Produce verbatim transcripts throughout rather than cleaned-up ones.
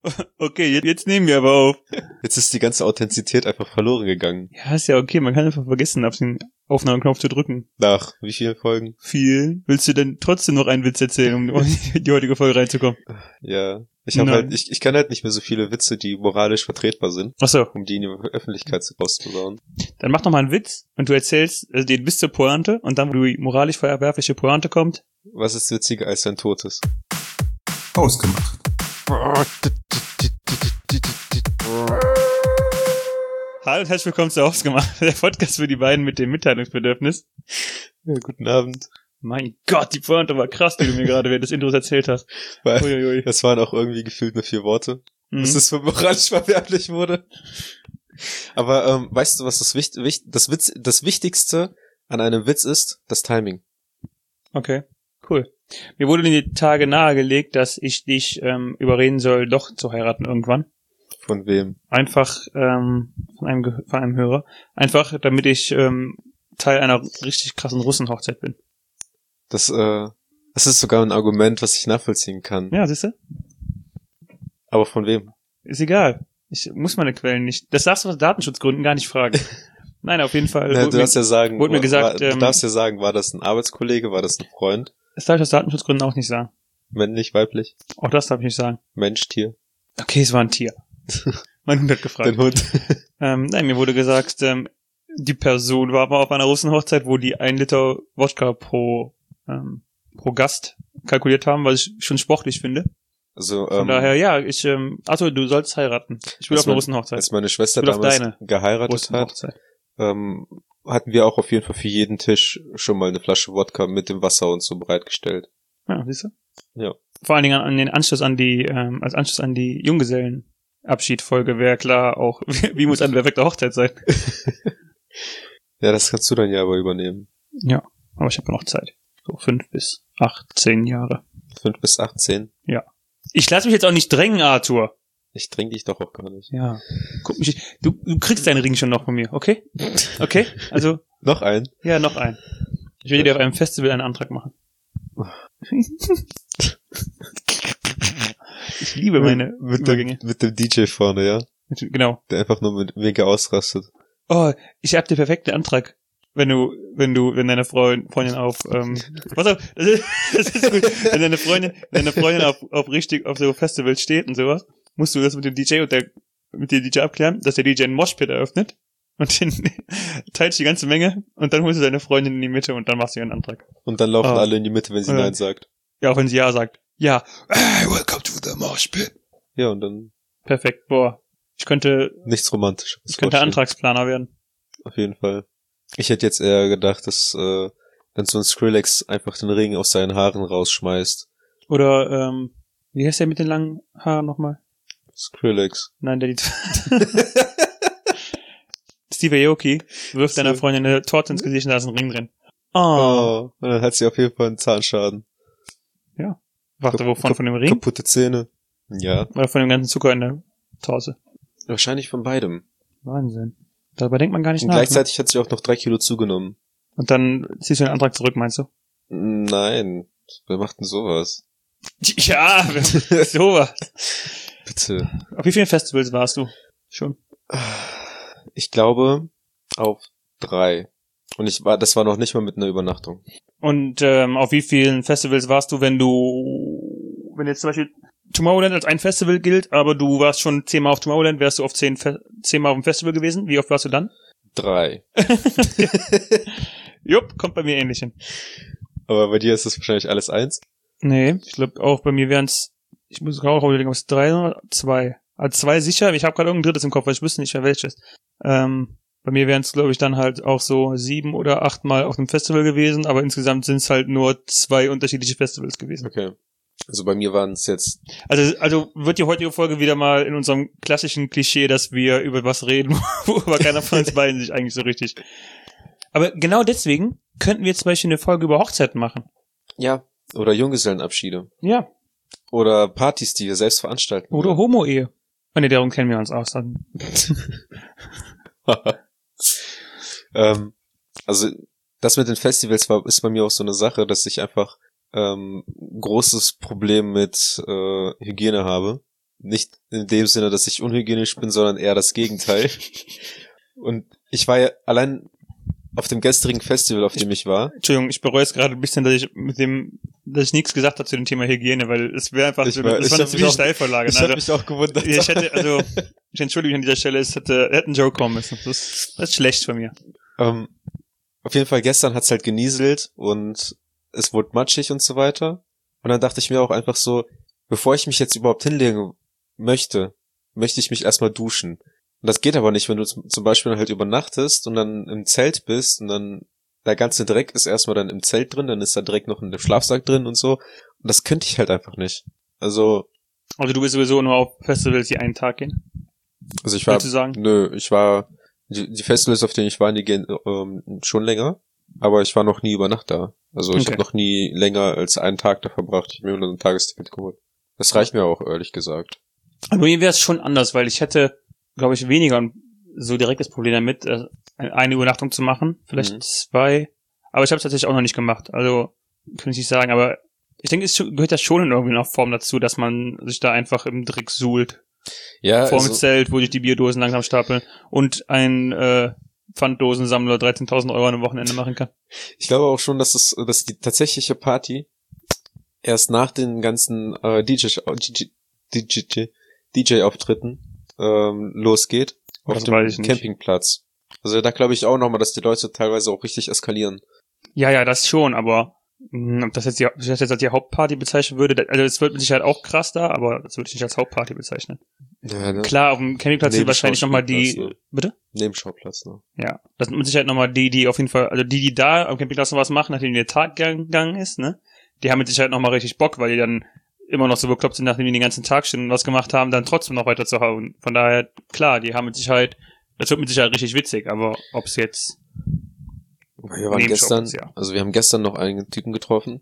Okay, jetzt, jetzt nehmen wir aber auf. Jetzt ist die ganze Authentizität einfach verloren gegangen. Ja, ist ja okay, man kann einfach vergessen, auf den Aufnahmeknopf zu drücken. Nach wie vielen Folgen? Viel. Willst du denn trotzdem noch einen Witz erzählen, um in die heutige Folge reinzukommen? Ja. Ich habe halt, ich, ich kann halt nicht mehr so viele Witze, die moralisch vertretbar sind. Ach so. Um die in die Öffentlichkeit rauszubauen. Dann mach doch mal einen Witz und du erzählst also den bis zur Pointe und dann, wo die moralisch verwerfliche Pointe kommt. Was ist witziger als ein Totes? Ausgemacht. Hallo und herzlich willkommen zu Ausgemacht, der Podcast für die beiden mit dem Mitteilungsbedürfnis. Ja, guten Abend. Mein Gott, die Pointe war krass, die du mir gerade während des Intros erzählt hast. Weil Uiuiui. Das waren auch irgendwie gefühlt nur vier Worte, mhm. bis es moralisch verwerflich wurde. Aber ähm, weißt du, was das, Wicht, Wicht, das, Witz, das Wichtigste an einem Witz ist? Das Timing. Okay, cool. Mir wurde in die Tage nahegelegt, dass ich dich ähm, überreden soll, doch zu heiraten irgendwann. Von wem? Einfach ähm, von einem Ge- von einem Hörer. Einfach, damit ich ähm, Teil einer richtig krassen Russenhochzeit bin. Das, äh, das ist sogar ein Argument, was ich nachvollziehen kann. Ja, siehst du? Aber von wem? Ist egal. Ich muss meine Quellen nicht. Das darfst du aus Datenschutzgründen gar nicht fragen. Nein, auf jeden Fall. Na, du darfst ja sagen, wurde mir gesagt, war, du ähm, darfst ja sagen, war das ein Arbeitskollege, war das ein Freund? Das darf ich aus Datenschutzgründen auch nicht sagen. Männlich, weiblich? Auch das darf ich nicht sagen. Mensch, Tier? Okay, es war ein Tier. Mein Hund hat gefragt. Dein Hund? ähm, nein, mir wurde gesagt, ähm, die Person war mal auf einer Russenhochzeit, wo die ein Liter Wodka pro ähm, pro Gast kalkuliert haben, was ich schon sportlich finde. Also, Von ähm, daher, ja, ich, ähm, Arthur, du sollst heiraten. Ich will auf eine Russenhochzeit. Als meine Schwester Ich will auf damals deine geheiratet hat, ähm, hatten wir auch auf jeden Fall für jeden Tisch schon mal eine Flasche Wodka mit dem Wasser und so bereitgestellt. Ja, siehst du? Ja. Vor allen Dingen an den Anschluss an die, ähm, als Anschluss an die Junggesellenabschiedfolge wäre klar auch, wie, wie muss eine perfekte Hochzeit sein? Ja, das kannst du dann ja aber übernehmen. Ja, aber ich habe noch Zeit. So fünf bis achtzehn Jahre. Fünf bis achtzehn? Ja. Ich lass mich jetzt auch nicht drängen, Arthur. Ich dränge dich doch auch gar nicht. Ja. Guck mich, du, du kriegst deinen Ring schon noch von mir, okay? Okay? Also. Noch ein? Ja, noch ein. Ich werde dir auf einem Festival einen Antrag machen. Ich liebe meine mit Übergänge. Dem, mit dem D J vorne, ja? Mit, genau. Der einfach nur mit mega ausrastet. Oh, ich hab den perfekten Antrag. Wenn du, wenn du, wenn deine Freundin, Freundin auf, ähm, pass auf, das ist, das ist gut. Wenn deine Freundin, wenn deine Freundin auf, auf richtig, auf so Festivals steht und sowas, musst du das mit dem D J und der, mit dem D J abklären, dass der D J einen Moshpit eröffnet und den teilst die ganze Menge und dann holst du deine Freundin in die Mitte und dann machst du ihren Antrag. Und dann laufen oh. alle in die Mitte, wenn sie ja. Nein sagt. Ja, auch wenn sie Ja sagt. Ja. Hey, welcome to the Moshpit. Ja, und dann. Perfekt. Boah. Ich könnte. Nichts Romantisches. Ich könnte Antragsplaner werden. Auf jeden Fall. Ich hätte jetzt eher gedacht, dass äh, wenn so ein Skrillex einfach den Ring aus seinen Haaren rausschmeißt. Oder, ähm, wie heißt der mit den langen Haaren nochmal? Skrillex. Nein, der die Steve Aoki wirft so. Deiner Freundin eine Torte ins Gesicht und da ist ein Ring drin. Oh. oh. Und dann hat sie auf jeden Fall einen Zahnschaden. Ja. Warte, wovon? Von dem Ring? Kaputte Zähne. Ja. Oder von dem ganzen Zucker in der Torte? Wahrscheinlich von beidem. Wahnsinn. Darüber denkt man gar nicht und nach. Gleichzeitig ne? hat sie auch noch drei Kilo zugenommen. Und dann ziehst du den Antrag zurück, meinst du? Nein. Wer macht denn sowas? Ja, sowas. Bitte. Auf wie vielen Festivals warst du schon? Ich glaube, auf drei. Und ich war, das war noch nicht mal mit einer Übernachtung. Und ähm, auf wie vielen Festivals warst du, wenn du, wenn jetzt zum Beispiel Tomorrowland als ein Festival gilt, aber du warst schon zehnmal auf Tomorrowland, wärst du auf zehn, Fe- zehnmal auf dem Festival gewesen? Wie oft warst du dann? Drei. Jupp, kommt bei mir ähnlich hin. Aber bei dir ist das wahrscheinlich alles eins? Nee, ich glaube auch bei mir wären's, ich muss auch überlegen, ob es drei oder zwei. Also zwei sicher, ich habe gerade irgendein drittes im Kopf, weil ich wüsste nicht mehr welches. Ähm, bei mir wären's, glaube ich, dann halt auch so sieben oder achtmal auf dem Festival gewesen, aber insgesamt sind's halt nur zwei unterschiedliche Festivals gewesen. Okay. Also bei mir waren es jetzt... Also also wird die heutige Folge wieder mal in unserem klassischen Klischee, dass wir über was reden, worüber keiner von uns beiden sich eigentlich so richtig... Aber genau deswegen könnten wir zum Beispiel eine Folge über Hochzeiten machen. Ja, oder Junggesellenabschiede. Ja. Oder Partys, die wir selbst veranstalten. Oder Homo-Ehe. Oh ne, darum kennen wir uns auch. ähm, also das mit den Festivals war, ist bei mir auch so eine Sache, dass ich einfach ähm, großes Problem mit äh, Hygiene habe. nicht in dem Sinne, dass ich unhygienisch bin, sondern eher das Gegenteil. Und ich war ja allein auf dem gestrigen Festival, auf dem ich war. Entschuldigung, ich bereue es gerade ein bisschen, dass ich mit dem, dass ich nichts gesagt habe zu dem Thema Hygiene, weil es wäre einfach, Ich so, war- das ich war eine hab mich ziemliche auch- Steilvorlage. Ich Also, habe mich auch gewundert. ich hätte, also, ich entschuldige mich an dieser Stelle, es hätte, hätte ein Joke kommen müssen. Das ist, das ist schlecht von mir. Ähm, auf jeden Fall, gestern hat's halt genieselt und es wurde matschig und so weiter. Und dann dachte ich mir auch einfach so, bevor ich mich jetzt überhaupt hinlegen möchte, möchte ich mich erstmal duschen. Und das geht aber nicht, wenn du zum zum Beispiel halt übernachtest und dann im Zelt bist und dann der ganze Dreck ist erstmal dann im Zelt drin, dann ist da Dreck noch in dem Schlafsack drin und so. Und das könnte ich halt einfach nicht. Also, Also du bist sowieso nur auf Festivals, die einen Tag gehen, also ich war, willst du sagen? nö, ich war, die, die Festivals, auf denen ich war, die gehen ähm, schon länger, aber ich war noch nie über Nacht da. Also ich Okay. habe noch nie länger als einen Tag da verbracht. Ich habe mir nur ein Tagesticket geholt. Das reicht mir auch, ehrlich gesagt. Aber mir wäre es schon anders, weil ich hätte, glaube ich, weniger so direkt das Problem damit, äh, eine Übernachtung zu machen, vielleicht Mhm. zwei. Aber ich habe es tatsächlich auch noch nicht gemacht. Also kann ich nicht sagen, aber ich denke, es schon- gehört ja schon in irgendeiner Form dazu, dass man sich da einfach im Dreck suhlt. Ja, Vor dem also, Zelt, wo sich die Bierdosen langsam stapeln und ein äh, Pfanddosensammler dreizehntausend Euro an einem Wochenende machen kann. ich glaube auch schon, dass es, dass die tatsächliche Party erst nach den ganzen äh, D J, D J, D J-Auftritten ähm, losgeht auf Das dem weiß ich nicht. Campingplatz. Also da glaube ich auch nochmal, dass die Leute teilweise auch richtig eskalieren. Ja, ja, das schon, aber mh, ob das jetzt die, ob ich das jetzt als die Hauptparty bezeichnen würde, da- also es wird mit Sicherheit auch krass da, aber das würde ich nicht als Hauptparty bezeichnen. Ja, ne? Klar, auf dem Campingplatz sind wahrscheinlich nochmal die, Nebenschauplatz, ne? bitte? Nebenschauplatz, ne? Ja, das sind mit Sicherheit nochmal die, die auf jeden Fall, also die, die da am Campingplatz noch was machen, nachdem der Tag gegangen ist, ne? Die haben mit Sicherheit nochmal richtig Bock, weil die dann immer noch so bekloppt sind, nachdem die den ganzen Tag schon was gemacht haben, dann trotzdem noch weiter zu hauen. Von daher, klar, die haben mit Sicherheit, das wird mit Sicherheit richtig witzig, aber ob's jetzt, Wir waren Nebenschauplatz, gestern, ja. also wir haben gestern noch einen Typen getroffen,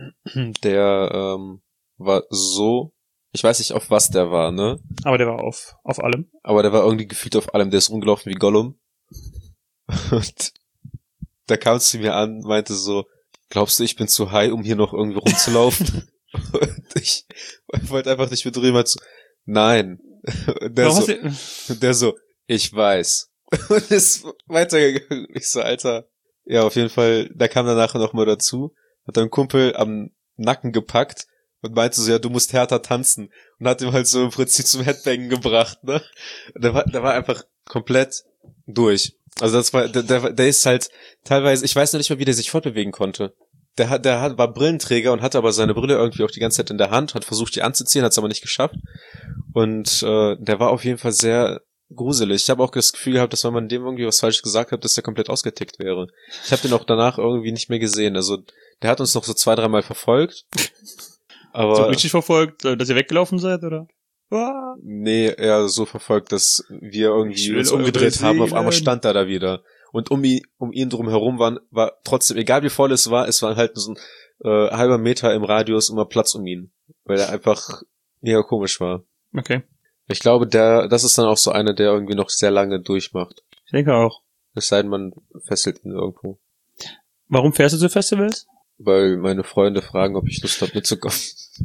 der ähm, war so, ich weiß nicht, auf was der war, ne? aber der war auf, auf allem. Aber der war irgendwie gefühlt auf allem, der ist rumgelaufen wie Gollum. Und da kam es zu mir an, meinte so, glaubst du, ich bin zu high, um hier noch irgendwie rumzulaufen? Und ich wollte einfach nicht mit drüber zu, nein. Und der Warum so, hast du- und der so, ich weiß. Und ist weitergegangen. Ich so, Alter. Ja, auf jeden Fall, da kam danach noch mal dazu, hat ein Kumpel am Nacken gepackt und meinte so, ja, du musst härter tanzen. Und hat ihm halt so im Prinzip zum Headbangen gebracht, ne? Und der war, der war einfach komplett durch. Also das war, der, der, der ist halt teilweise, ich weiß noch nicht mal, wie der sich fortbewegen konnte. Der hat, der hat, war Brillenträger und hatte aber seine Brille irgendwie auch die ganze Zeit in der Hand, hat versucht, die anzuziehen, hat es aber nicht geschafft. Und äh, der war auf jeden Fall sehr gruselig. Ich habe auch das Gefühl gehabt, dass wenn man dem irgendwie was Falsches gesagt hat, dass der komplett ausgetickt wäre. Ich habe den auch danach irgendwie nicht mehr gesehen. Also der hat uns noch so zwei, dreimal verfolgt. Aber so richtig verfolgt, äh, dass ihr weggelaufen seid, oder? Ah. nee, eher so verfolgt, dass wir Ich irgendwie will uns umgedreht eure haben. Auf einmal Seelen. stand er da wieder. Und um ihn, um ihn drum herum waren, war trotzdem, egal wie voll es war, es war halt so ein äh, halber Meter im Radius immer Platz um ihn. Weil er einfach mega komisch war. Okay, Ich glaube, der, das ist dann auch so einer, der irgendwie noch sehr lange durchmacht. ich denke auch. Es sei denn, man fesselt ihn irgendwo. Warum fährst du zu Festivals? Weil meine Freunde fragen, ob ich Lust habe mitzukommen.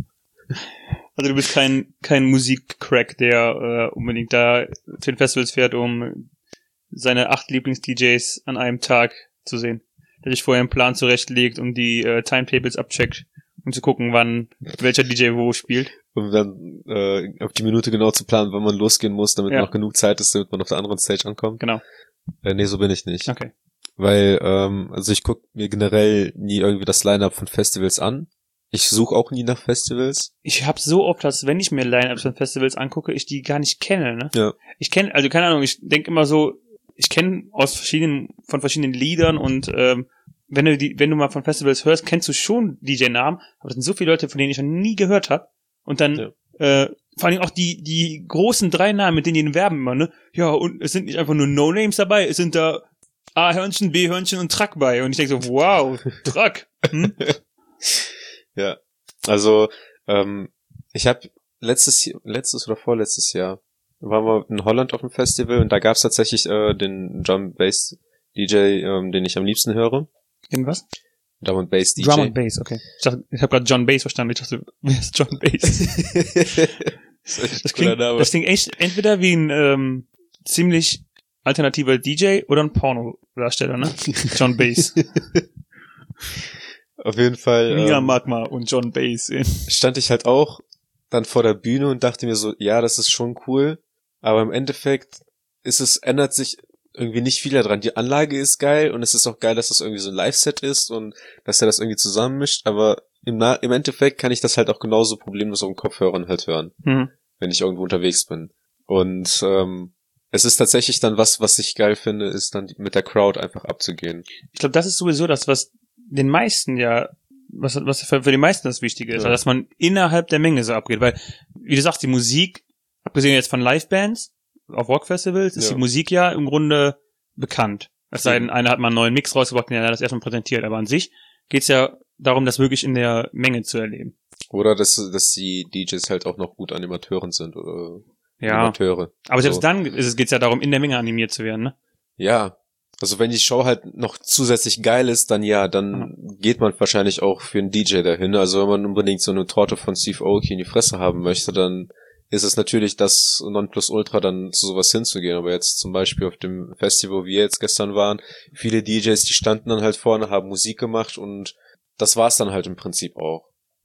Also du bist kein kein Musikcrack, der äh, unbedingt da zu den Festivals fährt, um seine acht Lieblings-D Js an einem Tag zu sehen. Der sich vorher einen Plan zurechtlegt und die äh, Timetables abcheckt, um zu gucken, wann welcher D J wo spielt. Um dann äh, auf die Minute genau zu planen, wann man losgehen muss, damit Ja. noch genug Zeit ist, damit man auf der anderen Stage ankommt. Genau. Äh, nee, so bin ich nicht. Okay. Weil, ähm, also ich gucke mir generell nie irgendwie das Line-Up von Festivals an. Ich suche auch nie nach Festivals. Ich habe so oft, dass wenn ich mir Line-Ups von Festivals angucke, ich die gar nicht kenne, ne? Ja. Ich kenne, also keine Ahnung, ich denke immer so, ich kenne aus verschiedenen, von verschiedenen Liedern und ähm, wenn du die, wenn du mal von Festivals hörst, kennst du schon D J-Namen, aber es sind so viele Leute, von denen ich noch nie gehört habe. Und dann, Ja. äh, vor allem auch die, die großen drei Namen, mit denen die werben immer, ne? Ja, und es sind nicht einfach nur No-Names dabei, es sind da A-Hörnchen, B-Hörnchen und Truck bei. Und ich denke so, wow, Truck. Hm? Ja. Also, ähm, ich habe letztes letztes oder vorletztes Jahr waren wir in Holland auf dem Festival und da gab's tatsächlich äh, den Drum Bass D J, ähm, den ich am liebsten höre. In was? Drum and Bass D J. Drum and Bass, okay. Ich dachte, ich habe gerade John Bass verstanden. Ich dachte, wer ist John Bass? Das, echt das, klingt, das klingt echt entweder wie ein ähm, ziemlich alternativer D J oder ein Porno-Darsteller, ne? John Bass. Auf jeden Fall. Mia ähm, Magma und John Bass. Stand ich halt auch dann vor der Bühne und dachte mir so, ja, das ist schon cool, aber im Endeffekt ist es, ändert sich irgendwie nicht viel daran. Die Anlage ist geil und es ist auch geil, dass das irgendwie so ein Live-Set ist und dass er das irgendwie zusammenmischt, aber im, Na- im Endeffekt kann ich das halt auch genauso problemlos auf den Kopfhörern halt hören, Mhm. wenn ich irgendwo unterwegs bin. Und ähm, es ist tatsächlich dann was, was ich geil finde, ist dann mit der Crowd einfach abzugehen. Ich glaube, das ist sowieso das, was den meisten ja, was, was für, für die meisten das Wichtige ist, Ja. also, dass man innerhalb der Menge so abgeht, weil, wie du sagst, die Musik, abgesehen jetzt von Live-Bands, auf Rockfestivals, ist Ja. die Musik ja im Grunde bekannt. Es sei denn, Mhm. einer einer hat mal einen neuen Mix rausgebracht, den er das erstmal präsentiert, aber an sich geht's ja darum, das wirklich in der Menge zu erleben. Oder dass, dass die D Js halt auch noch gut Animateuren sind oder Ja, Animateure. aber selbst So. dann ist es, geht's ja darum, in der Menge animiert zu werden, ne? Ja, also wenn die Show halt noch zusätzlich geil ist, dann ja, dann geht man wahrscheinlich auch für einen D J dahin. Also wenn man unbedingt so eine Torte von Steve Aoki in die Fresse haben möchte, dann ist es natürlich das Nonplusultra, dann zu sowas hinzugehen. Aber jetzt zum Beispiel auf dem Festival, wo wir jetzt gestern waren, viele D Js, die standen dann halt vorne, haben Musik gemacht und das war's dann halt im Prinzip auch.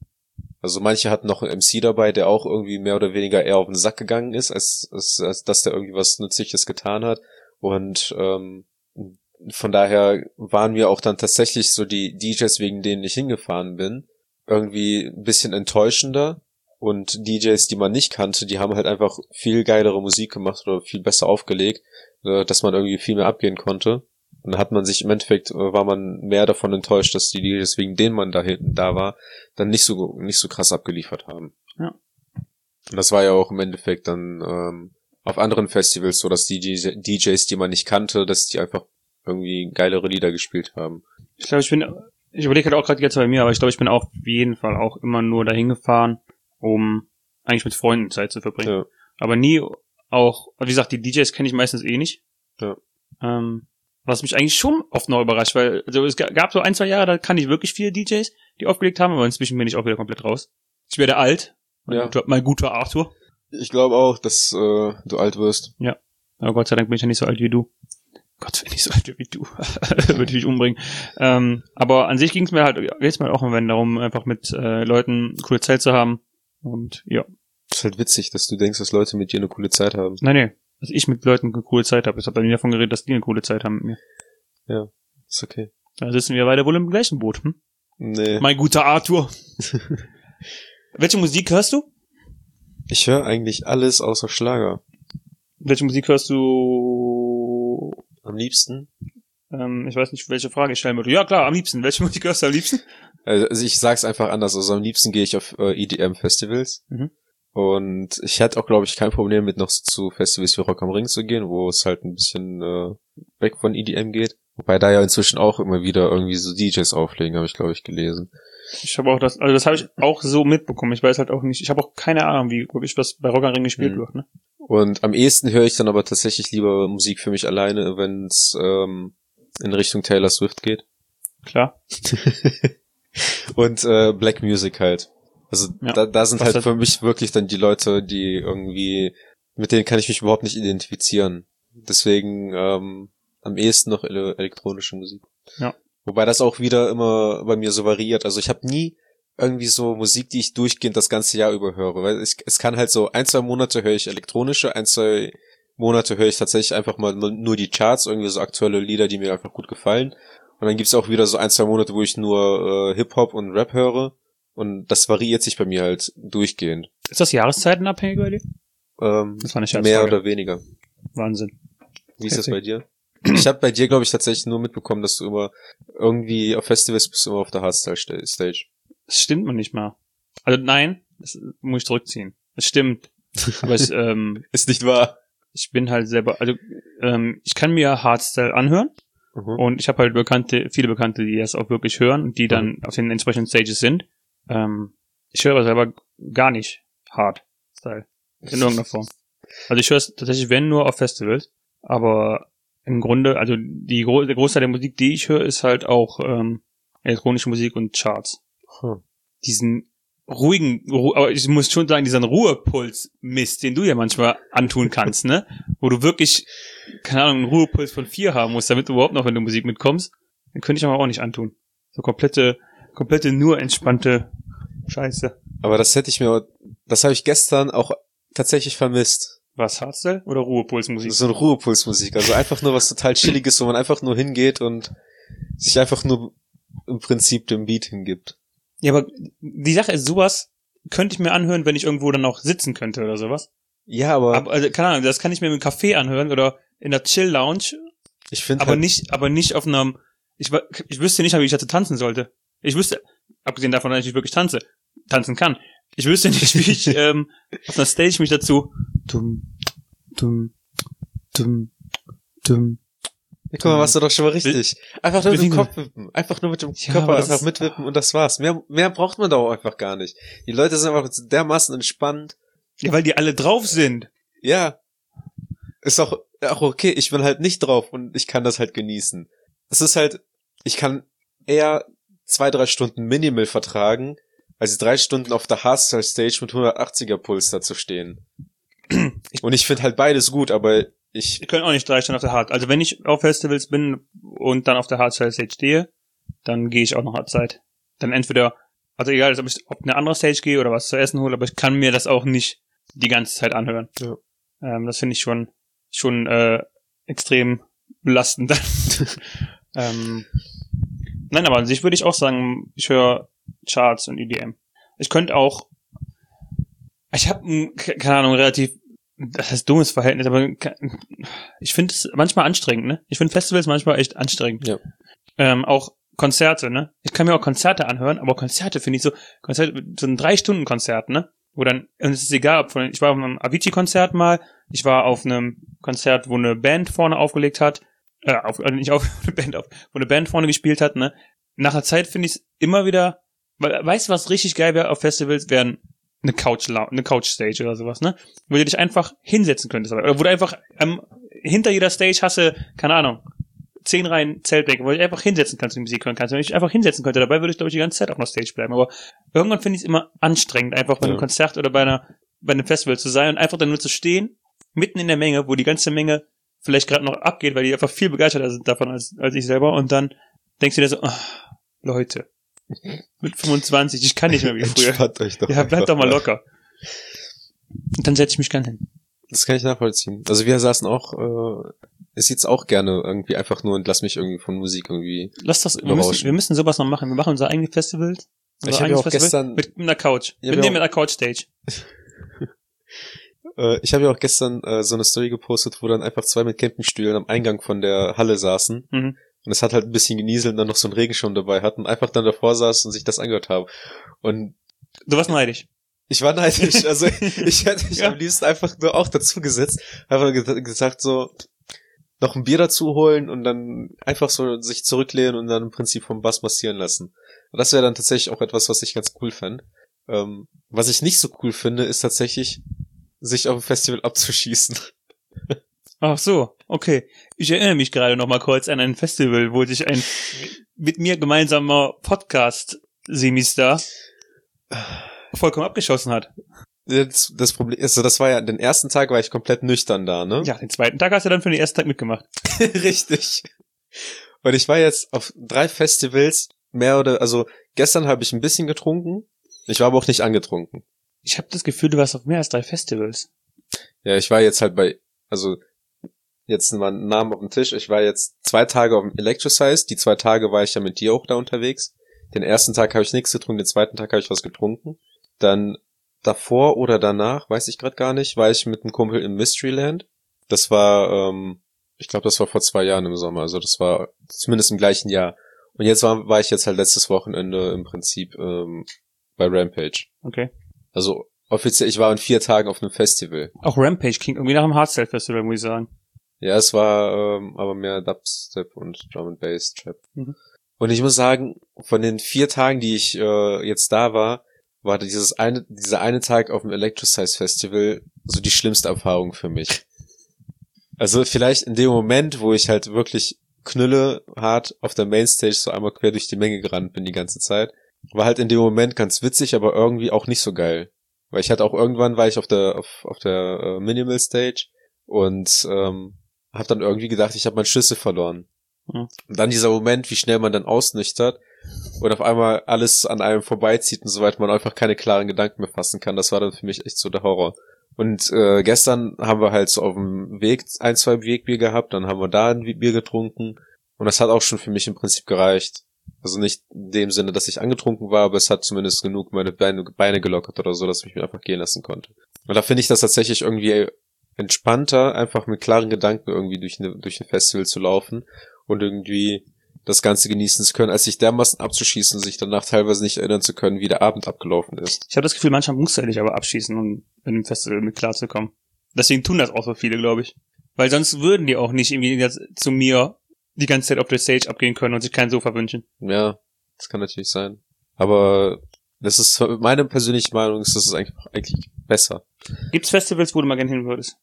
Also manche hatten noch einen M C dabei, der auch irgendwie mehr oder weniger eher auf den Sack gegangen ist, als, als, als dass der irgendwie was Nützliches getan hat. Und ähm, von daher waren wir auch dann tatsächlich so die D Js, wegen denen ich hingefahren bin, irgendwie ein bisschen enttäuschender. Und D Js, die man nicht kannte, die haben halt einfach viel geilere Musik gemacht oder viel besser aufgelegt, äh, dass man irgendwie viel mehr abgehen konnte. Und dann hat man sich im Endeffekt, äh, war man mehr davon enttäuscht, dass die D Js, wegen denen man da hinten da war, dann nicht so nicht so krass abgeliefert haben. Ja. Und das war ja auch im Endeffekt dann ähm, auf anderen Festivals so, dass die D Js, die man nicht kannte, dass die einfach irgendwie geilere Lieder gespielt haben. Ich glaube, ich bin, ich überlege halt auch gerade jetzt bei mir, aber ich glaube, ich bin auch auf jeden Fall auch immer nur dahin gefahren, um eigentlich mit Freunden Zeit zu verbringen. Ja. Aber nie auch, wie gesagt, die D Js kenne ich meistens eh nicht. Ja. Ähm, was mich eigentlich schon oft noch überrascht, weil also es gab so ein, zwei Jahre, da kannte ich wirklich viele D Js, die aufgelegt haben, aber inzwischen bin ich auch wieder komplett raus. Ich werde alt, mein, Ja. guter, mein guter Arthur. Ich glaube auch, dass äh, du alt wirst. Aber Gott sei Dank bin ich ja nicht so alt wie du. Gott, wenn ich so alt wie du, würde ich mich umbringen. Ähm, aber an sich ging es mir halt jetzt mal auch immer darum, einfach mit äh, Leuten coole Zeit zu haben. Und ja. Das ist halt witzig, dass du denkst, dass Leute mit dir eine coole Zeit haben. Nein, nee. Dass ich mit Leuten eine coole Zeit habe. Ich habe bei mir davon geredet, dass die eine coole Zeit haben mit mir. Ja, ist okay. Da sitzen wir beide wohl im gleichen Boot, hm? Nee. Mein guter Arthur. Welche Musik hörst du? Ich höre eigentlich alles außer Schlager. Welche Musik hörst du? Am liebsten? Ähm, ich weiß nicht, welche Frage ich stellen würde. Ja, klar, am liebsten. Welche Musik hörst du am liebsten? Also ich sag's einfach anders. Also am liebsten gehe ich auf äh, E D M-Festivals. Mhm. Und ich hätte auch, glaube ich, kein Problem mit noch so zu Festivals wie Rock am Ring zu gehen, wo es halt ein bisschen äh, weg von E D M geht. Wobei da ja inzwischen auch immer wieder irgendwie so D Js auflegen, habe ich, glaube ich, gelesen. Ich habe auch das, also das habe ich auch so mitbekommen. Ich weiß halt auch nicht, ich habe auch keine Ahnung, wie wirklich was bei Rock am Ring gespielt Mhm. wird, ne? Und am ehesten höre ich dann aber tatsächlich lieber Musik für mich alleine, wenn es ähm, in Richtung Taylor Swift geht. Klar. Und äh, Black Music halt. Also Ja. da, da sind Was halt hat- für mich wirklich dann die Leute, die irgendwie, mit denen kann ich mich überhaupt nicht identifizieren. Deswegen ähm, am ehesten noch ele elektronische Musik. Ja. Wobei das auch wieder immer bei mir so variiert. Also ich habe nie irgendwie so Musik, die ich durchgehend das ganze Jahr über höre. Weil ich, es kann halt so ein, zwei Monate höre ich elektronische, ein, zwei Monate höre ich tatsächlich einfach mal nur die Charts, irgendwie so aktuelle Lieder, die mir einfach gut gefallen. Und dann gibt's auch wieder so ein, zwei Monate, wo ich nur äh, Hip-Hop und Rap höre. Und das variiert sich bei mir halt durchgehend. Ist das jahreszeitenabhängig bei dir? Ähm, Das war eine mehr Scherzfrage. oder weniger. Wahnsinn. Wie ist das Heftig. bei dir? Ich habe bei dir, glaube ich, tatsächlich nur mitbekommen, dass du immer irgendwie auf Festivals bist, du immer auf der Hardstyle-Stage. Das stimmt man nicht mal. Also nein, das muss ich zurückziehen. Das stimmt. Aber ich, ähm, Ist nicht wahr? ich bin halt selber, also ähm, ich kann mir Hardstyle anhören Mhm. und ich habe halt Bekannte, viele Bekannte, die das auch wirklich hören und die dann auf den entsprechenden Stages sind. Ähm, ich höre aber selber gar nicht Hardstyle in irgendeiner Form. Also ich höre es tatsächlich, wenn, nur auf Festivals, aber im Grunde, also die Gro der Großteil der Musik, die ich höre, ist halt auch ähm, elektronische Musik und Charts. Hm. Diesen ruhigen, Ru- aber ich muss schon sagen, diesen Ruhepuls-Mist, den du ja manchmal antun kannst, ne? Wo du wirklich, keine Ahnung, einen Ruhepuls von vier haben musst, damit du überhaupt noch, wenn du Musik mitkommst, dann könnte ich aber auch nicht antun. So komplette, komplette, nur entspannte Scheiße. Aber das hätte ich mir, das habe ich gestern auch tatsächlich vermisst. Was, Hardstyle oder Ruhepulsmusik? So eine Ruhepulsmusik. Also einfach nur was total Chilliges, wo man einfach nur hingeht und sich einfach nur im Prinzip dem Beat hingibt. Ja, aber die Sache ist, sowas könnte ich mir anhören, wenn ich irgendwo dann auch sitzen könnte oder sowas. Ja, aber, aber also, keine Ahnung, das kann ich mir im Café anhören oder in der Chill-Lounge. Ich finde aber halt, nicht, aber nicht auf einem, ich, ich wüsste nicht, wie ich dazu tanzen sollte. Ich wüsste, abgesehen davon, dass ich wirklich tanze, tanzen kann. Ich wüsste nicht, wie ich ähm, auf einer Stage mich dazu dum, dum, dum, dum. Ja, guck mal, machst du doch schon mal richtig. Einfach nur mit dem Bewegen. Kopf wippen. Einfach nur mit dem Ja, Körper aber das einfach ist- mitwippen und das war's. Mehr, mehr braucht man doch auch einfach gar nicht. Die Leute sind einfach dermaßen entspannt. Ja, weil die alle drauf sind. Ja. Ist auch, auch okay. Ich bin halt nicht drauf und ich kann das halt genießen. Es ist halt, ich kann eher zwei, drei Stunden Minimal vertragen, als drei Stunden auf der Hardstyle-Stage mit hundertachtziger Puls da zu stehen. Und ich finde halt beides gut, aber ich, Ich könnte auch nicht drei Stunden auf der Hard. Also wenn ich auf Festivals bin und dann auf der Hardstyle-Stage stehe, dann gehe ich auch noch Zeit. Dann entweder, also egal, ob ich auf eine andere Stage gehe oder was zu essen hole, aber ich kann mir das auch nicht die ganze Zeit anhören. Ja. Ähm, das finde ich schon schon äh, extrem belastend. ähm, nein, aber an sich würde ich auch sagen, ich höre Charts und E D M. Ich könnte auch, ich habe, keine Ahnung, relativ, das heißt dummes Verhältnis, aber ich finde es manchmal anstrengend, ne? Ich finde Festivals manchmal echt anstrengend. Ja. Ähm, auch Konzerte, ne? Ich kann mir auch Konzerte anhören, aber Konzerte finde ich so, Konzerte, so ein Drei-Stunden-Konzert, ne? Wo dann, und es ist egal, ob von, ich war auf einem Avicii-Konzert mal, ich war auf einem Konzert, wo eine Band vorne aufgelegt hat, äh, auf, also nicht auf eine Band, auf, wo eine Band vorne gespielt hat, ne? Nach der Zeit finde ich es immer wieder, weil, weißt du, was richtig geil wäre auf Festivals, wären eine Couch, eine Couch-Stage oder sowas, ne? Wo du dich einfach hinsetzen könntest, oder wo du einfach, ähm, hinter jeder Stage hast du, keine Ahnung, zehn Reihen Zeltbänke, wo du dich einfach hinsetzen kannst und Musik hören kannst. Wenn ich dich einfach hinsetzen könnte, dabei würde ich, glaube ich, die ganze Zeit auf einer Stage bleiben. Aber irgendwann finde ich es immer anstrengend, einfach bei einem Ja. Konzert oder bei einer, bei einem Festival zu sein und einfach dann nur zu stehen, mitten in der Menge, wo die ganze Menge vielleicht gerade noch abgeht, weil die einfach viel begeisterter sind davon als, als ich selber, und dann denkst du dir so, ach, Leute, mit fünfundzwanzig, ich kann nicht mehr wie früher. Entspannt euch doch. Ja, bleib einfach doch mal locker. Und dann setze ich mich gern hin. Das kann ich nachvollziehen. Also wir saßen auch, äh, ich sitze auch gerne irgendwie einfach nur und lass mich irgendwie von Musik irgendwie. Lass das, wir müssen, wir müssen sowas noch machen. Wir machen unser eigenes Festivals. Unser Ich hab ja eigenes auch gestern- mit einer Couch. Ja, Wir wir nehmen auch- mit einer Couch-Stage. Äh, ich habe ja auch gestern äh, so eine Story gepostet, wo dann einfach zwei mit Campingstühlen am Eingang von der Halle saßen. Mhm. Und es hat halt ein bisschen genieselt und dann noch so einen Regenschirm dabei hatten und einfach dann davor saßen und sich das angehört haben. Und Du warst neidisch. ich war neidisch, also ich hätte mich Ja. am liebsten einfach nur auch dazu gesetzt, einfach ge- gesagt so, noch ein Bier dazu holen und dann einfach so sich zurücklehnen und dann im Prinzip vom Bass massieren lassen. Und das wäre dann tatsächlich auch etwas, was ich ganz cool fände. Ähm, was ich nicht so cool finde, ist tatsächlich, sich auf dem Festival abzuschießen. Ach so, okay. Ich erinnere mich gerade noch mal kurz an ein Festival, wo sich ein mit mir gemeinsamer Podcast-Semistar vollkommen abgeschossen hat. Das, das Problem, also das war ja, den ersten Tag war ich komplett nüchtern da, ne? Ja, den zweiten Tag hast du dann für den ersten Tag mitgemacht. Richtig. Und ich war jetzt auf drei Festivals, mehr oder, also gestern habe ich ein bisschen getrunken, ich war aber auch nicht angetrunken. Ich habe das Gefühl, du warst auf mehr als drei Festivals. Ja, ich war jetzt halt bei, also jetzt mal einen Namen auf dem Tisch, ich war jetzt zwei Tage auf dem Electrosize, die zwei Tage war ich ja mit dir auch da unterwegs. Den ersten Tag habe ich nichts getrunken, den zweiten Tag habe ich was getrunken. Dann davor oder danach, weiß ich gerade gar nicht, war ich mit einem Kumpel im Mysteryland. Das war, ähm, ich glaube, das war vor zwei Jahren im Sommer, also das war zumindest im gleichen Jahr. Und jetzt war, war ich jetzt halt letztes Wochenende im Prinzip ähm, bei Rampage. Okay. Also offiziell, ich war in vier Tagen auf einem Festival. Auch Rampage klingt irgendwie nach einem Hardstyle-Festival, muss ich sagen. Ja, es war ähm, aber mehr Dubstep und Drum and Bass Trap. Mhm. Und ich muss sagen, von den vier Tagen, die ich äh, jetzt da war, war dieses eine, dieser eine Tag auf dem Electrosize Festival so die schlimmste Erfahrung für mich. Also vielleicht in dem Moment, wo ich halt wirklich knülle hart auf der Mainstage so einmal quer durch die Menge gerannt bin die ganze Zeit, war halt in dem Moment ganz witzig, aber irgendwie auch nicht so geil. Weil ich hatte auch irgendwann, war ich auf der auf, auf der äh, Minimal Stage und ähm, hab dann irgendwie gedacht, ich habe meinen Schlüssel verloren. Mhm. Und dann dieser Moment, wie schnell man dann ausnüchtert und auf einmal alles an einem vorbeizieht und soweit man einfach keine klaren Gedanken mehr fassen kann, das war dann für mich echt so der Horror. Und äh, gestern haben wir halt so auf dem Weg ein, zwei Wegbier gehabt, dann haben wir da ein Bier getrunken und das hat auch schon für mich im Prinzip gereicht. Also nicht in dem Sinne, dass ich angetrunken war, aber es hat zumindest genug meine Beine, Beine gelockert oder so, dass ich mich einfach gehen lassen konnte. Und da finde ich das tatsächlich irgendwie entspannter, einfach mit klaren Gedanken irgendwie durch, eine, durch ein Festival zu laufen und irgendwie das Ganze genießen zu können, als sich dermaßen abzuschießen und sich danach teilweise nicht erinnern zu können, wie der Abend abgelaufen ist. Ich habe das Gefühl, manchmal muss er dich aber abschießen, um mit dem Festival mit klarzukommen. Deswegen tun das auch so viele, glaube ich. Weil sonst würden die auch nicht irgendwie zu mir die ganze Zeit auf der Stage abgehen können und sich kein Sofa wünschen. Ja, das kann natürlich sein. Aber das ist, meine persönliche Meinung ist, das ist eigentlich, eigentlich besser. Gibt's Festivals, wo du mal gerne hin würdest?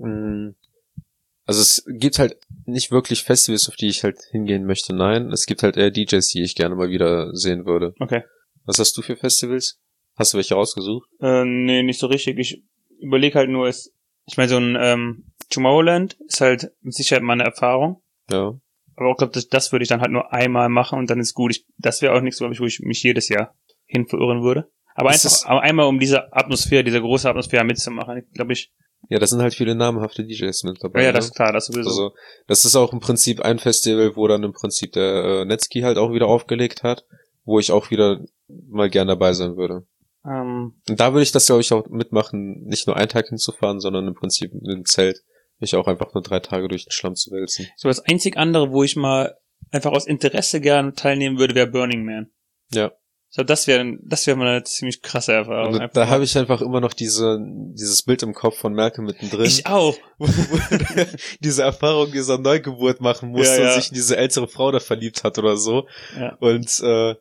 Also es gibt halt nicht wirklich Festivals, auf die ich halt hingehen möchte, nein. Es gibt halt eher D Js, die ich gerne mal wieder sehen würde. Okay. Was hast du für Festivals? Hast du welche rausgesucht? Äh, nee, nicht so richtig. Ich überlege halt nur, ist, ich meine, so ein ähm, Tomorrowland ist halt mit Sicherheit mal eine Erfahrung. Ja. Aber ich glaube, das, das würde ich dann halt nur einmal machen und dann ist gut. Ich, das wäre auch nichts, glaube ich, wo ich mich jedes Jahr hin verirren würde. Aber Ist einfach aber einmal, um diese Atmosphäre, diese große Atmosphäre mitzumachen, glaube ich. Ja, da sind halt viele namhafte D Js mit dabei. Ja, ja, ne? das ist klar, das sowieso. Also, das ist auch im Prinzip ein Festival, wo dann im Prinzip der äh, Netzki halt auch wieder aufgelegt hat, wo ich auch wieder mal gern dabei sein würde. Ähm, Und da würde ich das, glaube ich, auch mitmachen, nicht nur einen Tag hinzufahren, sondern im Prinzip mit dem Zelt mich auch einfach nur drei Tage durch den Schlamm zu wälzen. so das einzig andere, wo ich mal einfach aus Interesse gerne teilnehmen würde, wäre Burning Man. Ja. So, das wäre das wäre mal eine ziemlich krasse Erfahrung. Und da habe ich einfach immer noch diese dieses Bild im Kopf von Malcolm mittendrin. Ich auch. Wo, wo der diese Erfahrung dieser Neugeburt machen musste Ja, ja. und sich in diese ältere Frau da verliebt hat oder so. Ja. Und äh,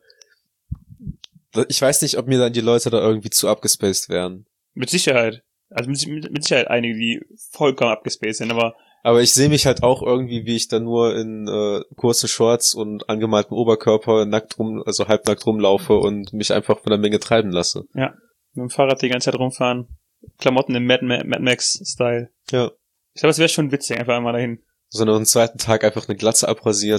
ich weiß nicht, ob mir dann die Leute da irgendwie zu abgespaced wären. Mit Sicherheit. Also mit, mit, mit Sicherheit einige, die vollkommen abgespaced sind, aber Aber ich sehe mich halt auch irgendwie, wie ich dann nur in äh, kurzen Shorts und angemaltem Oberkörper nackt rum, also halbnackt rumlaufe und mich einfach von der Menge treiben lasse. ja, mit dem Fahrrad die ganze Zeit rumfahren. Klamotten im Mad, Mad Max-Style. Ja. Ich glaube, es wäre schon witzig, einfach einmal dahin. Sondern am zweiten Tag einfach eine Glatze abrasieren.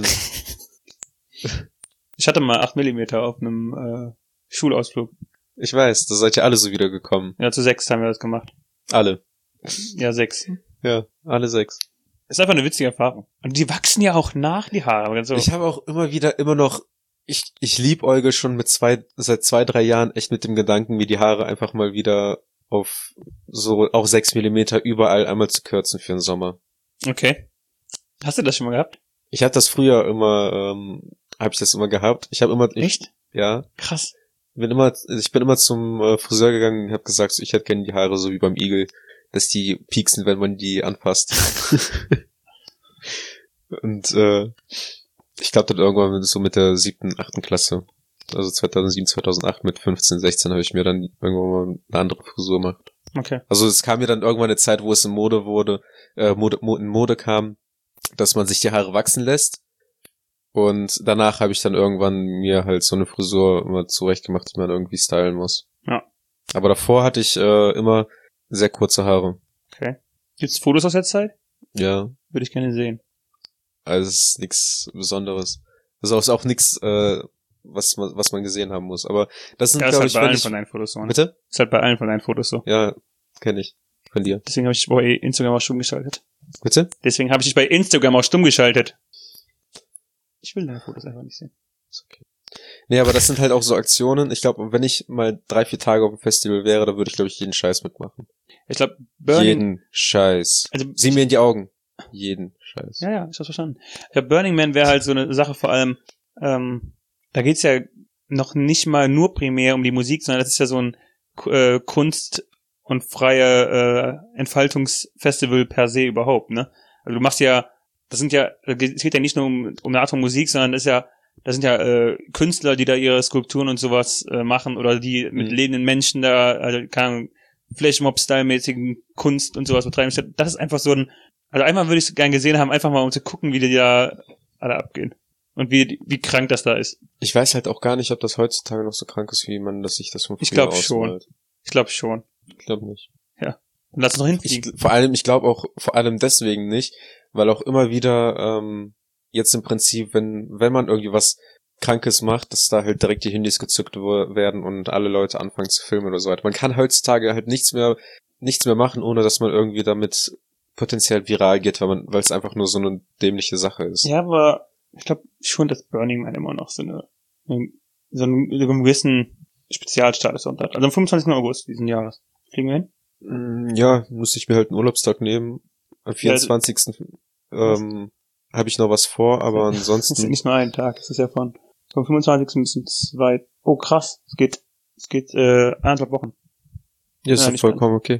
Ich hatte mal acht Millimeter auf einem äh, Schulausflug. Ich weiß, da seid ihr alle so wiedergekommen. Ja, zu sechs haben wir das gemacht. Alle. Ja, sechs. Ja, alle sechs. Ist einfach eine witzige Erfahrung. Und die wachsen ja auch nach, die Haare. Also, Ich habe auch immer wieder, immer noch, ich, ich liebäuge schon mit zwei, seit zwei, drei Jahren echt mit dem Gedanken, mir die Haare einfach mal wieder auf so auch sechs Millimeter überall einmal zu kürzen für den Sommer. okay. Hast du das schon mal gehabt? Ich habe das früher immer, ähm, habe ich das immer gehabt. Ich habe immer, ich, Echt? ja, Krass. bin immer, ich bin immer zum äh, Friseur gegangen und habe gesagt, so, ich hätte gerne die Haare so wie beim Igel, dass die pieksen, wenn man die anfasst. Und äh, ich glaube dann irgendwann so mit der siebten, achten Klasse, also zweitausendsieben, zweitausendacht mit fünfzehn, sechzehn habe ich mir dann irgendwann mal eine andere Frisur gemacht. Okay. Also es kam mir dann irgendwann eine Zeit, wo es in Mode wurde, äh, Mode, Mo- in Mode kam, dass man sich die Haare wachsen lässt. Und danach habe ich dann irgendwann mir halt so eine Frisur immer zurechtgemacht, die man irgendwie stylen muss. Ja. Aber davor hatte ich äh, immer sehr kurze Haare. Okay. Gibt's Fotos aus der Zeit? Ja, Würde ich gerne sehen. also es ist nichts Besonderes. Also es ist auch nichts, äh, was man was man gesehen haben muss. Aber das sind, Ja, ist glaube halt ich, bei wenn allen ich... von deinen Fotos so. Ne? Bitte? Ist halt bei allen von deinen Fotos so. Ja, kenne ich. Von dir. Deswegen habe ich dich bei Instagram auch stumm geschaltet. Bitte? Deswegen habe ich dich bei Instagram auch stumm geschaltet. Ich will deine Fotos einfach nicht sehen. Ist okay. Nee, aber das sind halt auch so Aktionen. Ich glaube, wenn ich mal drei, vier Tage auf dem Festival wäre, dann würde ich, glaube ich, jeden Scheiß mitmachen. Ich glaube, Burning... Jeden Scheiß. Also, Sieh mir in die Augen. Jeden Scheiß. Ja, ja, ich hab's verstanden. Ich glaube, Burning Man wäre halt so eine Sache vor allem, ähm, da geht's ja noch nicht mal nur primär um die Musik, sondern das ist ja so ein äh, Kunst- und freie äh, Entfaltungsfestival per se überhaupt, ne? Also du machst ja, das sind ja, es geht ja nicht nur um, um eine Art von Musik, sondern das ist ja, das sind ja äh, Künstler, die da ihre Skulpturen und sowas äh, machen oder die mit Mhm. lebenden lebenden Menschen da, also keine Ahnung, Flashmob-Style-mäßigen Kunst und sowas betreiben. Das ist einfach so ein, also einmal würde ich es gern gesehen haben, einfach mal um zu gucken, wie die da alle abgehen. Und wie, wie krank das da ist. Ich weiß halt auch gar nicht, ob das heutzutage noch so krank ist, wie man das sich das von früher Ich glaube ausmalt. schon. Ich glaube schon. Ich glaube nicht. Ja. Und lass uns noch hinfliegen. Ich, vor allem, ich glaube auch vor allem deswegen nicht, weil auch immer wieder ähm, jetzt im Prinzip, wenn wenn man irgendwie was Krankes macht, dass da halt direkt die Handys gezückt werden und alle Leute anfangen zu filmen oder so weiter. Man kann heutzutage halt nichts mehr nichts mehr machen, ohne dass man irgendwie damit potenziell viral geht, weil man, weil es einfach nur so eine dämliche Sache ist. Ja, aber ich glaube schon, dass Burning Man immer noch so eine, so einen, so einen gewissen Spezialstatus hat. Also am fünfundzwanzigsten August diesen Jahres. Fliegen wir hin? Ja, muss ich mir halt einen Urlaubstag nehmen. Am vierundzwanzigsten Ja, ähm, habe ich noch was vor, aber ansonsten... Das ist nicht nur ein Tag, es ist ja von vom fünfundzwanzigsten bis zum zwei Oh krass, es geht, es geht äh, anderthalb Wochen. Ja, ist Ja, doch vollkommen okay.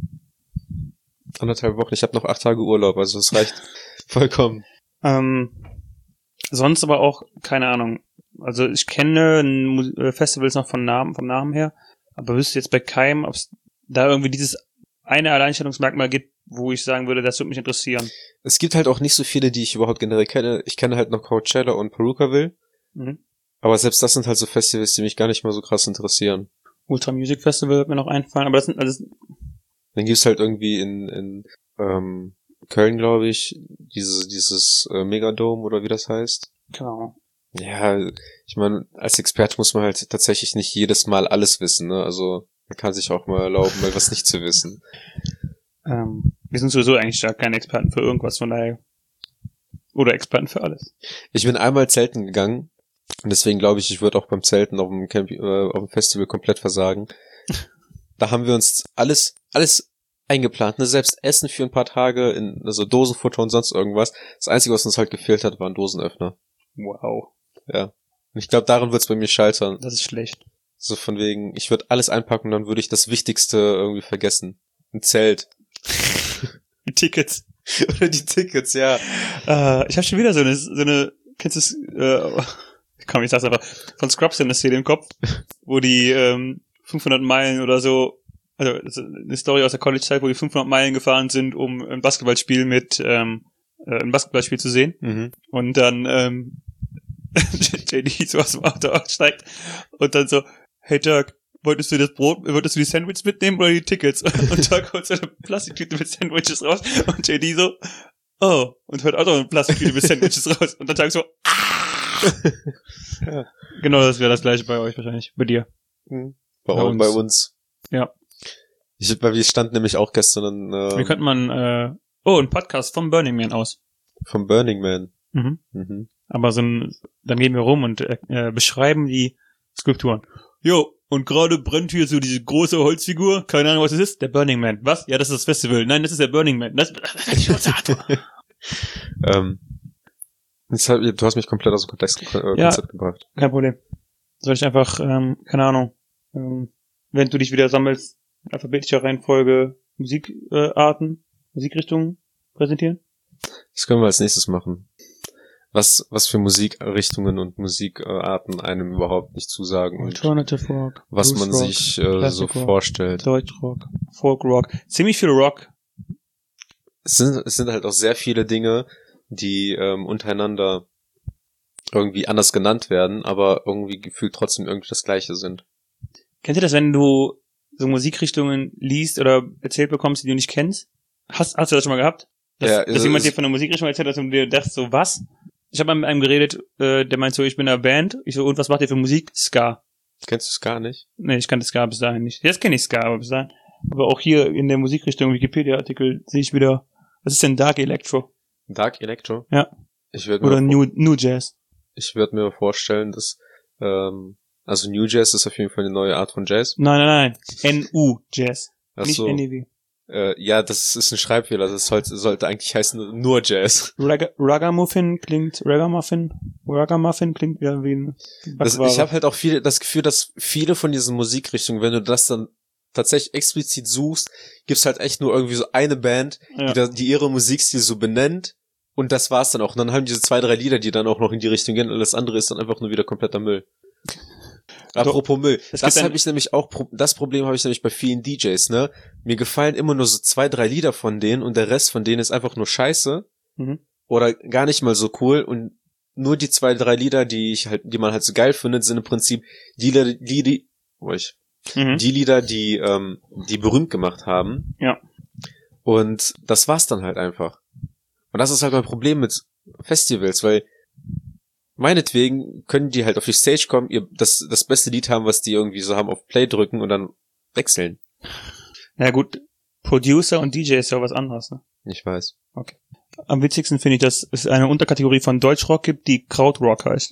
Anderthalb Wochen. Ich habe noch acht Tage Urlaub, also das reicht vollkommen. Ähm, sonst aber auch, keine Ahnung. Also ich kenne Mu- äh, Festivals noch von Namen, vom Namen her, aber wüsste jetzt bei keinem, ob es da irgendwie dieses eine Alleinstellungsmerkmal gibt, wo ich sagen würde, das würde mich interessieren. Es gibt halt auch nicht so viele, die ich überhaupt generell kenne. Ich kenne halt noch Coachella und Perukaville. Mhm. Aber selbst das sind halt so Festivals, die mich gar nicht mal so krass interessieren. Ultra Music Festival wird mir noch einfallen, aber das sind also Dann gibt's halt irgendwie in, in ähm, Köln, glaube ich, dieses, dieses äh, Megadome oder wie das heißt. genau. Ja, ich meine, als Experte muss man halt tatsächlich nicht jedes Mal alles wissen, ne? Also man kann sich auch mal erlauben, mal was nicht zu wissen. Ähm, wir sind sowieso eigentlich da keine Experten für irgendwas, von daher. Oder Experten für alles. Ich bin einmal zelten gegangen und deswegen glaube ich, ich würde auch beim Zelten auf dem Camp, äh, auf dem Festival komplett versagen. Da haben wir uns alles, alles eingeplant, ne? Selbst Essen für ein paar Tage, in also Dosenfutter und sonst irgendwas. Das Einzige, was uns halt gefehlt hat, waren Dosenöffner. Wow. Ja. Und ich glaube, daran wird's bei mir scheitern. Das ist schlecht. So von wegen, ich würde alles einpacken und dann würde ich das Wichtigste irgendwie vergessen. Ein Zelt. Die Tickets. Oder die Tickets, ja. Äh, ich habe schon wieder so eine, so eine, kennst du es, äh, komm, ich sag's einfach, von Scrubs in der Szene im Kopf, wo die ähm, fünfhundert Meilen oder so, also das ist eine Story aus der College-Zeit, wo die fünfhundert Meilen gefahren sind, um ein Basketballspiel mit, ähm, äh, ein Basketballspiel zu sehen. Mhm. Und dann ähm, J D so aus dem Auto aussteigt und dann so, hey Dirk, wolltest du das Brot, wolltest du die Sandwiches mitnehmen oder die Tickets? Und Dirk holt so eine Plastiktüte mit Sandwiches raus und J D so, oh, und hört auch noch eine Plastiktüte mit Sandwiches raus und dann Dirk so, ah! Ja. Genau, das wäre das gleiche bei euch wahrscheinlich, bei dir. Mhm. Bei, Bei bei, uns. bei uns. Ja. Ich, weil wir standen nämlich auch gestern in, äh, Wie könnte man, äh, oh, ein Podcast vom Burning Man aus. vom Burning Man. Mhm. Mhm. Aber so ein, dann gehen wir rum und äh, beschreiben die Skulpturen. Jo, und gerade brennt hier so diese große Holzfigur. Keine Ahnung, was es ist. Der Burning Man. Was? Ja, das ist das Festival. Nein, das ist der Burning Man. Das, das ist die ähm, jetzt hab, du hast mich komplett aus dem Kontext, äh, Ja. Konzept gebracht. Kein Problem. Soll ich einfach, ähm, keine Ahnung, ähm, wenn du dich wieder sammelst, in alphabetischer Reihenfolge Musikarten, äh, Arten, Musikrichtungen präsentieren? Das können wir als nächstes machen. Was, was für Musikrichtungen und Musikarten einem überhaupt nicht zusagen und Alternative Rock, was Blues man Rock, sich äh, so Classic Rock, vorstellt. Deutschrock, Folkrock. Ziemlich viel Rock. Es sind, es sind halt auch sehr viele Dinge, die ähm, untereinander irgendwie anders genannt werden, aber irgendwie gefühlt trotzdem irgendwie das Gleiche sind. Kennt ihr das, wenn du so Musikrichtungen liest oder erzählt bekommst, die du nicht kennst? Hast, hast du das schon mal gehabt? Dass, Ja, dass es- jemand es- dir von einer Musikrichtung erzählt hat und du dir dachtest, so was? Ich habe mal mit einem geredet, äh, der meint so, ich bin in einer Band. Ich so, und was macht ihr für Musik? Ska. Kennst du es gar nicht? Nee, ich kannte Ska bis dahin nicht. Jetzt kenne ich Ska, aber bis dahin. Aber auch hier in der Musikrichtung Wikipedia-Artikel sehe ich wieder, was ist denn Dark Electro? Dark Electro? Ja. Ich würde mir, Oder New, New Jazz? ich würde mir vorstellen, dass ähm, also New Jazz ist auf jeden Fall eine neue Art von Jazz. Nein, nein, nein. N U Jazz. Ach Nicht so. N E W. Äh, ja, das ist ein Schreibfehler. Das sollte, sollte eigentlich heißen nur Jazz. Ragga- Ragamuffin klingt, Ragamuffin, Ragamuffin klingt ja wie ein Das, Backware. ich habe halt auch viel das Gefühl, dass viele von diesen Musikrichtungen, wenn du das dann tatsächlich explizit suchst, gibt's halt echt nur irgendwie so eine Band, Ja. die, da, die ihre Musikstil so benennt und das war's dann auch. Und dann haben diese zwei, drei Lieder, die dann auch noch in die Richtung gehen, alles andere ist dann einfach nur wieder kompletter Müll. Apropos Müll. Es Das gibt habe ein- ich nämlich auch, Pro- das Problem habe ich nämlich bei vielen D Js, ne? Mir gefallen immer nur so zwei, drei Lieder von denen und der Rest von denen ist einfach nur scheiße Mhm. oder gar nicht mal so cool und nur die zwei, drei Lieder, die ich halt, die man halt so geil findet, sind im Prinzip die Lieder, die, die, oh ich, mhm. die Lieder, die, ähm, die berühmt gemacht haben. Ja. Und das war's dann halt einfach. Und das ist halt mein Problem mit Festivals, weil meinetwegen können die halt auf die Stage kommen, ihr das das beste Lied haben, was die irgendwie so haben, auf Play drücken und dann wechseln. Na gut, Producer und D J ist ja was anderes, ne? Ich weiß. Okay. Am witzigsten finde ich, dass es eine Unterkategorie von Deutschrock gibt, die Krautrock heißt.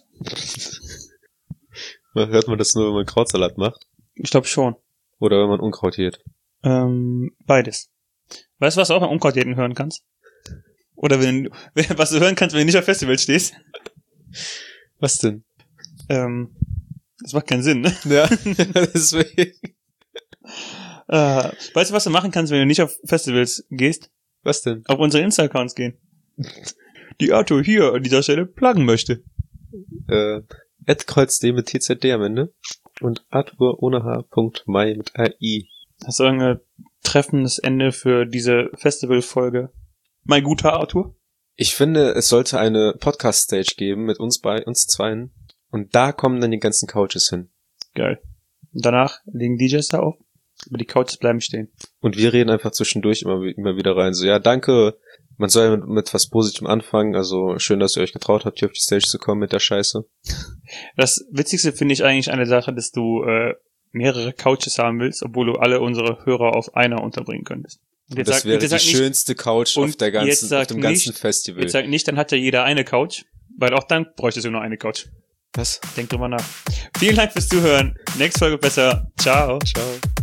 Hört man das nur, wenn man Krautsalat macht? Ich glaube schon. Oder wenn man Unkraut jätet? Ähm, beides. Weißt du, was du auch beim Unkrautjäten hören kannst? Oder wenn, was du hören kannst, wenn du nicht auf Festival stehst? Was denn? Ähm, das macht keinen Sinn, ne? Ja, deswegen. Äh, weißt du, was du machen kannst, wenn du nicht auf Festivals gehst? Was denn? Auf unsere Insta-Accounts gehen. Die Arthur hier an dieser Stelle pluggen möchte. Äh, at kreuzd mit T Z D am Ende und Arthur ohne H. Mai mit A I. Hast du irgendein treffendes Ende für diese Festival-Folge? Mein guter Arthur? Ich finde, es sollte eine Podcast-Stage geben mit uns bei uns zweien und da kommen dann die ganzen Couches hin. Geil. Und danach legen D Js da auf, aber die Couches bleiben stehen. Und wir reden einfach zwischendurch immer, immer wieder rein. So, ja, danke, man soll mit, mit was Positivem anfangen, also schön, dass ihr euch getraut habt, hier auf die Stage zu kommen mit der Scheiße. Das Witzigste finde ich eigentlich eine Sache, dass du äh, mehrere Couches haben willst, obwohl du alle unsere Hörer auf einer unterbringen könntest. Und jetzt das sag, wäre die nicht, schönste Couch auf der ganzen, auf dem ganzen nicht, Festival. Jetzt sag nicht, dann hat ja jeder eine Couch, weil auch dann bräuchtest du nur eine Couch. Was? Denk drüber nach. Vielen Dank fürs Zuhören. Nächste Folge besser. Ciao. Ciao.